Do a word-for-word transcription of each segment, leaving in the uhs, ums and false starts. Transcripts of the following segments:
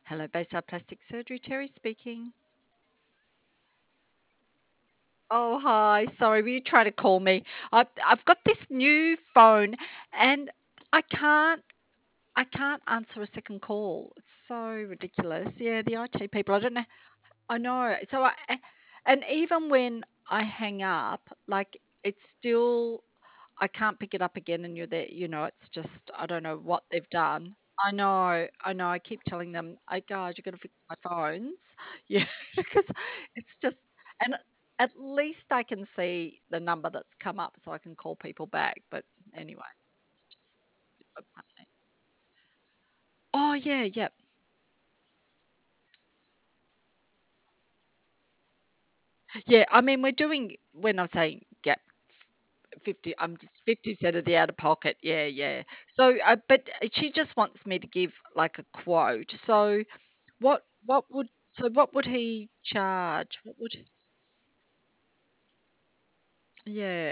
Hello, Bayside Plastic Surgery. Terry speaking. Oh, hi. Sorry, will you try to call me? I've, I've got this new phone and I can't I can't answer a second call. It's so ridiculous. Yeah, the I T people. I don't know. I know. So I and even when I hang up, like it's still I can't pick it up again and you're there, you know, it's just I don't know what they've done. I know, I know. I keep telling them, "I guys, you got to fix my phones." Yeah, because it's just and at least I can see the number that's come up so I can call people back. But anyway, it's just a pain. Oh yeah, yeah. Yeah, I mean, we're doing when I say gap fifty, I'm just fifty percent of the out of pocket. Yeah, yeah. So, uh, but she just wants me to give like a quote. So, what what would so what would he charge? What would yeah.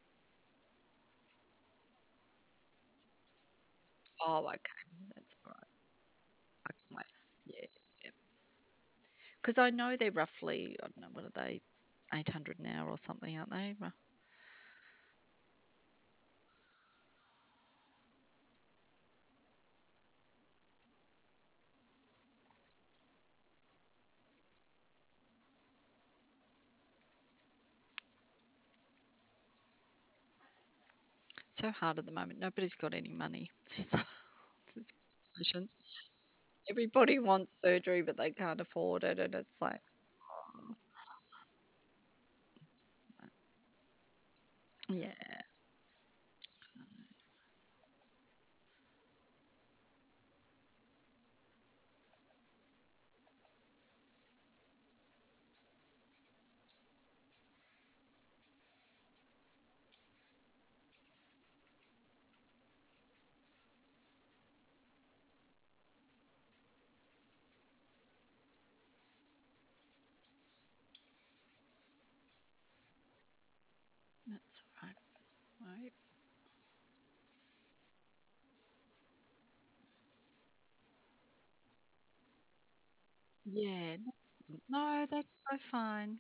Oh, okay. That's all right. Okay. Yeah. Yeah. Because I know they're roughly, I don't know, what are they, eight hundred an hour or something, aren't they? Ru- So hard at the moment. Nobody's got any money. It's this situation. Everybody wants surgery, but they can't afford it. And it's like, oh, yeah, that's all right. Right. Yeah, no, no, that's so fine.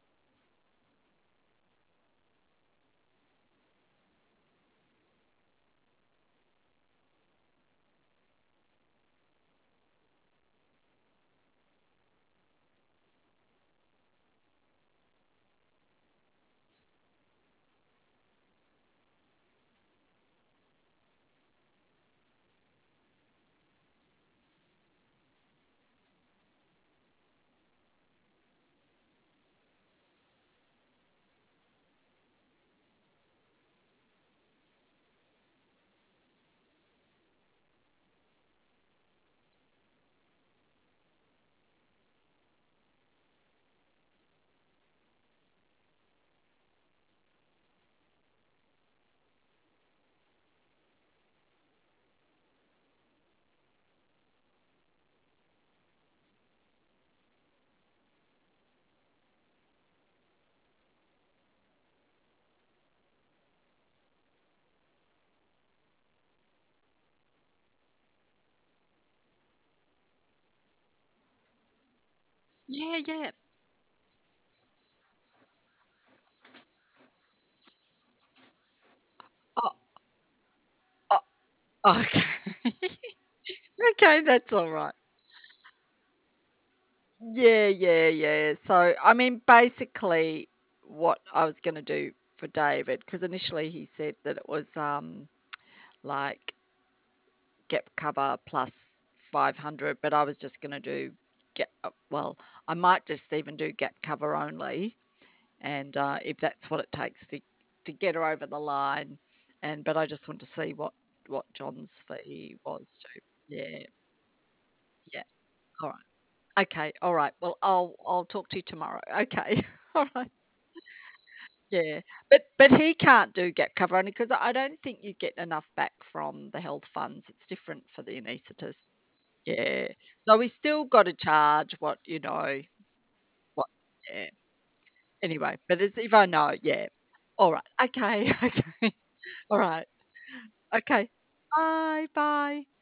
Yeah, yeah. Oh, oh, okay. Okay, that's all right. Yeah, yeah, yeah. So, I mean, basically, what I was going to do for David, because initially he said that it was um like gap cover plus five hundred, but I was just going to do get uh, well, I might just even do gap cover only, and uh, if that's what it takes to to get her over the line, and but I just want to see what what John's fee was too. Yeah, yeah. All right. Okay, all right. Well, I'll I'll talk to you tomorrow. Okay. All right. Yeah. But but he can't do gap cover only because I don't think you get enough back from the health funds. It's different for the anaesthetist. Yeah. So we still got to charge what, you know, what yeah. Anyway, but as if I know, yeah. All right. Okay. Okay. All right. Okay. Bye. Bye.